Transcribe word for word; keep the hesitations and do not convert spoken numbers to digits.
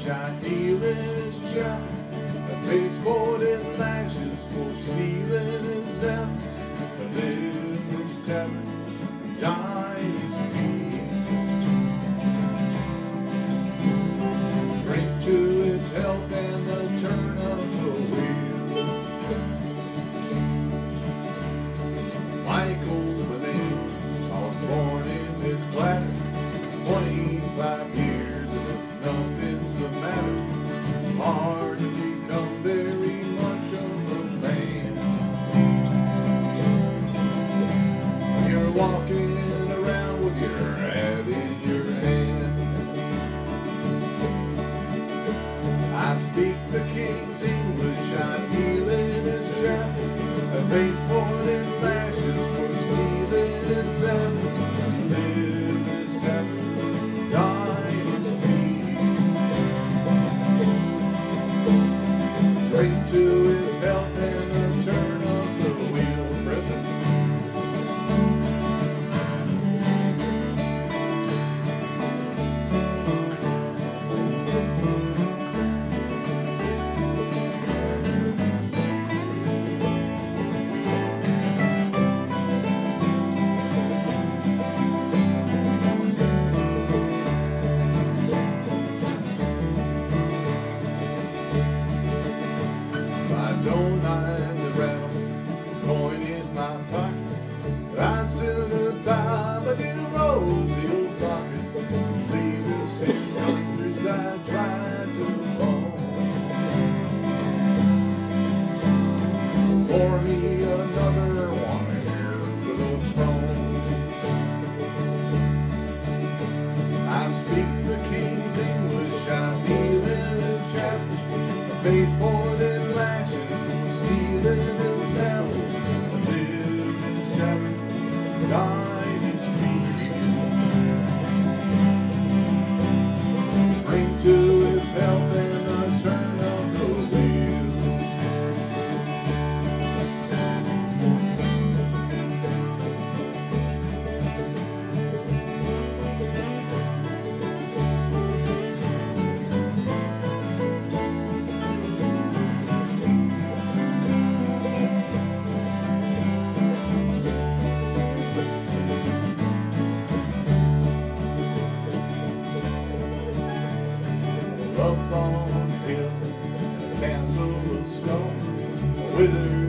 English, idealing his job. A baseboard and lashes for stealing his apples. A live his tavern, die his feet. Drink to his health and the turn of the wheel. Michael Benet, I was born in this clatter. twenty-five years, and if nothing's the matter, it's hard to become very much of a man. You're walking around with your hat in your hand. I speak the king's English, I deal in his chap. A baseboard and lashes for stealing his apples. Live his tavern, die his feet. Drink to his health and the turn of the wheel. Present. I don't mind the rattle, coin in my pocket. I'd sooner buy a new rosy old pocket. Leave this same countryside dry to the bone. Pour me another one here for the throne. I speak the king's English, I deal in his chap. A baseboard and lashes for stealing his apples. Live his tavern, die his feet. Bring to his health and the turn of the wheel. Up on the hill, a castle of stone, withered